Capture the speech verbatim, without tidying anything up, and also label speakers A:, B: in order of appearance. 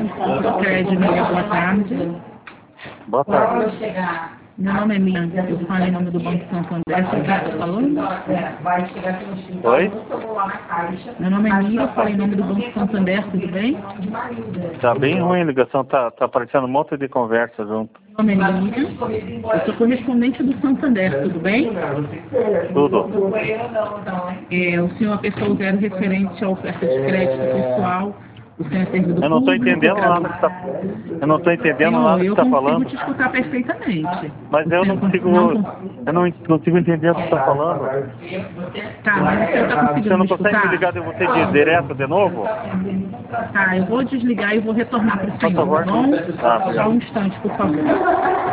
A: Crédito, boa tarde.
B: Boa tarde.
A: Meu nome é Miriam, eu falo em nome do Banco Santander, você está falando?
B: Oi?
A: Meu nome é Miriam, eu falo em nome do Banco Santander, tudo bem?
B: Tá bem ruim a ligação, tá, tá aparecendo um monte de conversa junto.
A: Meu nome é Miriam, eu sou correspondente do Santander, tudo bem?
B: Tudo.
A: É, o senhor é a pessoa zero referente à oferta de crédito pessoal, o senhor é servidor
B: Eu não estou
A: público,
B: entendendo nada
A: gratuito.
B: que tá, eu não estou entendendo
A: Senhor,
B: nada que
A: eu
B: está
A: consigo
B: falando.
A: te escutar perfeitamente.
B: Mas
A: O
B: eu
A: senhor
B: não consigo,
A: não,
B: eu não consigo entender o que está falando.
A: tá, mas o senhor está
B: Você
A: conseguindo me
B: não consegue me
A: escutar?
B: ligar de você de direto de novo?
A: Tá, eu vou desligar e vou retornar para o
B: Por
A: senhor, tá
B: favor.
A: bom?
B: Tá,
A: Só
B: obrigado.
A: um instante, por favor.